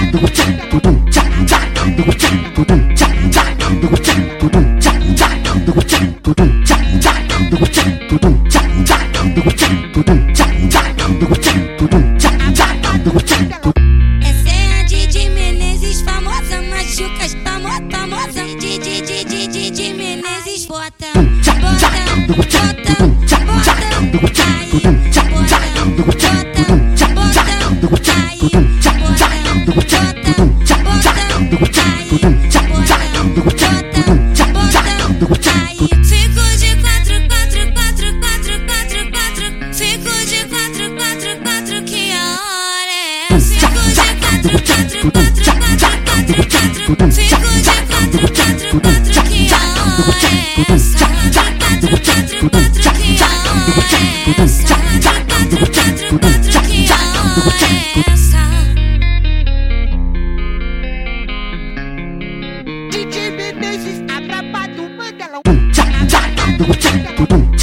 Essa é a Didi Menezes, famosa machucas, famosa Didi Menezes, bota, fico de quatro, fico de quatro, que a hora é essa? Fico de quatro, fico de quatro, que a hora é essa? Que a hora é essa? Que a hora é essa? Didi Menezes, atrapado, manda ela.